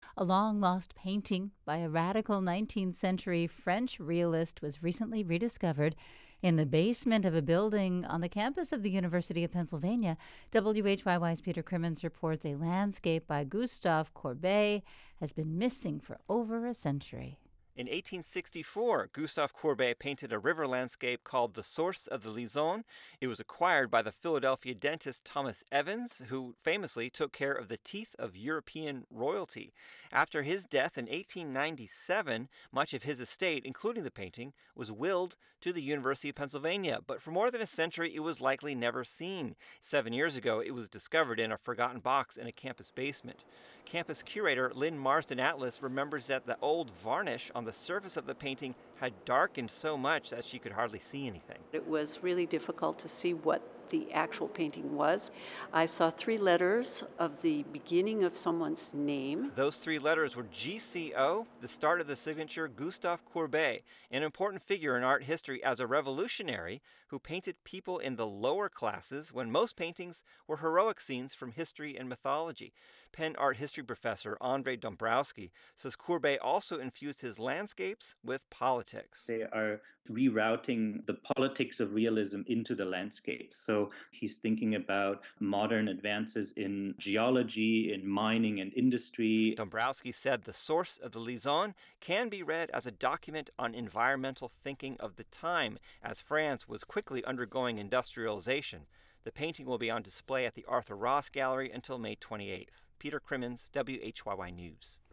A long-lost painting by a radical 19th-century French realist was recently rediscovered in the basement of a building on the campus of the University of Pennsylvania. WHYY's Peter Crimmins reports a landscape by Gustave Courbet has been missing for over a century. In 1864, Gustave Courbet painted a river landscape called The Source of the Lison. It was acquired by the Philadelphia dentist Thomas Evans, who famously took care of the teeth of European royalty. After his death in 1897, much of his estate, including the painting, was willed to the University of Pennsylvania, but for more than a century it was likely never seen. 7 years ago, it was discovered in a forgotten box in a campus basement. Campus curator Lynn Marsden Atlas remembers that the old varnish on the surface of the painting had darkened so much that she could hardly see anything. It was really difficult to see what the actual painting was. I saw 3 letters of the beginning of someone's name. Those 3 letters were GCO, the start of the signature Gustave Courbet, an important figure in art history as a revolutionary who painted people in the lower classes when most paintings were heroic scenes from history and mythology. Penn art history professor Andre Dombrowski says Courbet also infused his landscapes with politics. They are rerouting the politics of realism into the landscape. So he's thinking about modern advances in geology, in mining and industry. Dombrowski said The Source of the Lison can be read as a document on environmental thinking of the time, as France was quickly undergoing industrialization. The painting will be on display at the Arthur Ross Gallery until May 28th. Peter Crimmins, WHYY News.